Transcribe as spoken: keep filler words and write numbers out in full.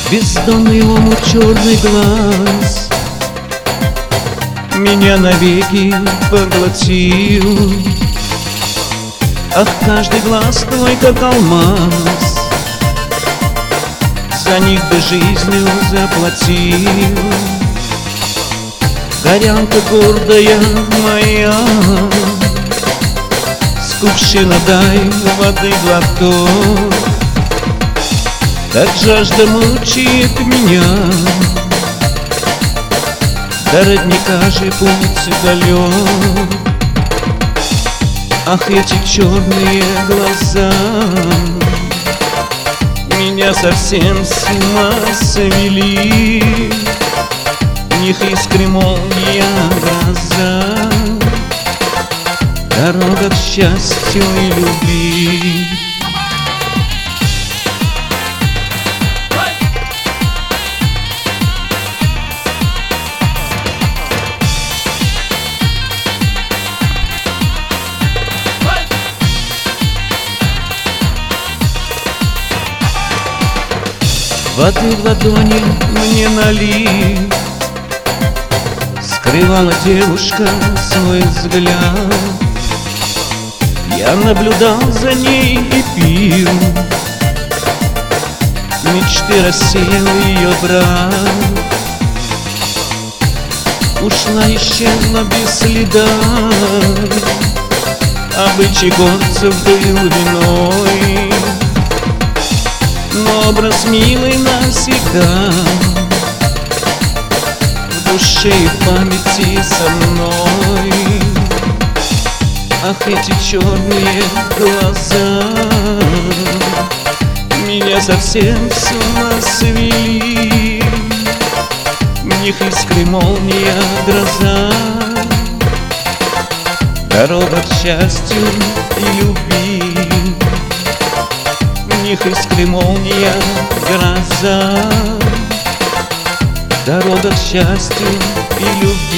Бездонный омут черный глаз меня навеки поглотил. Ах, каждый глаз твой, как алмаз, за них бы жизнью заплатил. Горянка гордая моя, с кувшина дай воды глоток. Так жажда мучает меня, до родника же путь далек. Ах, эти черные глаза меня совсем с ума свели. В них искры молния гроза, дорога к счастью и любви. Воды в ладони мне налить, скрывала девушка свой взгляд. Я наблюдал за ней и пил, мечты рассеял ее брат. Ушла, исчезла без следа, обычай горцев был виной. Но образ милый навсегда в душе и в памяти со мной. Ах, эти черные глаза меня совсем с ума свели. В них искры молния гроза, дорога к счастью и любви. В них искры молния гроза, дорога к счастью и любви.